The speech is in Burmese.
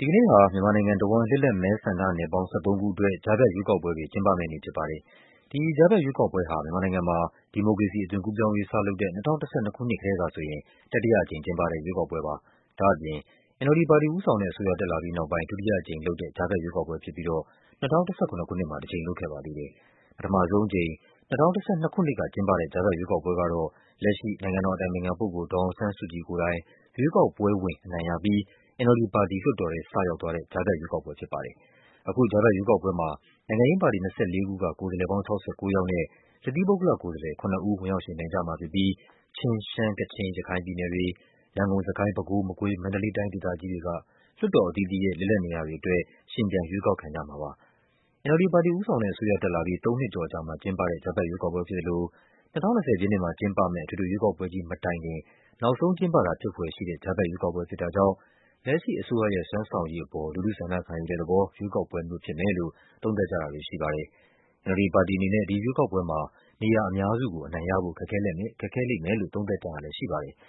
ဒီကနေ့ဟာမြန်မာနိုင်ငံတဝန်း လစ်လပ်မဲဆန္ဒနယ်ပေါင်း 13 ခုအတွက် ကြားဖြတ်ရွေးကောက်ပွဲတွေ ကျင်းပမယ့်နေ့ဖြစ်ပါတယ်။ ဒီကြားဖြတ်ရွေးကောက်ပွဲဟာ မြန်မာနိုင်ငံမှာ ဒီမိုကရေစီအသွင်ကူးပြောင်းရေး စလုပ်တဲ့ ၂၀၁၂ ခုနှစ်ကတည်းကဆိုရင် တတိယအကြိမ်ကျင်းပတဲ့ ရွေးကောက်ပွဲပါ။ ဒါ့အပြင် NLD ပါတီဦးဆောင်တဲ့ အစိုးရတက်လာပြီးနောက်ပိုင်း ဒုတိယအကြိမ်လုပ်တဲ့ ကြားဖြတ်ရွေးကောက်ပွဲဖြစ်ပြီးတော့ ၂၀၁၇ ခုနှစ်မှာ တကြိမ်လုပ်ခဲ့ပါသေးတယ်။ ပထမဆုံးအကြိမ် ၂၀၁၂ ခုနှစ်ကကျင်းပတဲ့ ကြားဖြတ်ရွေးကောက်ပွဲကတော့ လက်ရှိ နိုင်ငံတော်အတိုင်ပင်ခံပုဂ္ဂိုလ် ဒေါ်အောင်ဆန်းစုကြည်ကိုယ်တိုင် ရွေးကောက်ပွဲဝင် အနိုင်ရပြီး NLD ပါတီ လွှတ်တော်ထဲ စရောက်သွားတဲ့ ကြားဖြတ်ရွေးကောက်ပွဲဖြစ်ပါတယ်။ အခုကြားဖြတ်ရွေးကောက်ပွဲမှာ နိုင်ငံရေးပါတီ ၂၄ ခုက ကိုယ်စားလှယ်ပေါင်း ၆၉ ယောက်နဲ့ တသီးပုဂ္ဂလကိုယ်စားလှယ် 7 ဦး ဝင်ရောက်ယှဉ်ပြိုင်ကြမှာဖြစ်ပြီး ချင်း၊ ရှမ်း၊ ကချင်၊ ရခိုင်ပြည်နယ်တွေ၊ ရန်ကုန်၊ စစ်ကိုင်း၊ ပဲခူး၊ မကွေး၊ မန္တလေးတိုင်းဒေသကြီးတွေက လွှတ်တော်အသီးသီးရဲ့ လစ်လပ်နေရာတွေအတွက် ယှဉ်ပြိုင် ရွေးကောက်ခံကြမှာပါ။ NLD ပါတီဦးဆောင်တဲ့အစိုးရတက်လာပြီး ၃ နှစ်ကျော်အကြာမှာကျင်းပတဲ့ ကြားဖြတ်ရွေးကောက်ပွဲဖြစ်သလို ၂၀၂၀ ပြည့်နှစ်မှာကျင်းပမယ့် အထွေထွေရွေးကောက်ပွဲကြီးမတိုင်ခင် နောက်ဆုံးကျင်းပတာဖြစ်ဖွယ်ရှိတဲ့ ကြားဖြတ်ရွေးကောက်ပွဲဖြစ်တာကြောင့် လက်ရှိအစိုးရရဲ့စွမ်းဆောင်ရည်အပေါ် လူထုဆန္ဒခံယူတဲ့သဘော ရွေးကောက်ပွဲမျိုးဖြစ်မယ်လို့ သုံးသပ်ကြတာတွေရှိပါတယ်။ NLD ပါတီအနေနဲ့ ဒီရွေးကောက်ပွဲမှာ နေရာအများစုကို အနိုင်ရဖို့ ခက်ခဲလိမ့်မယ်လို့ သုံးသပ်ကြတာလည်းရှိပါတယ်။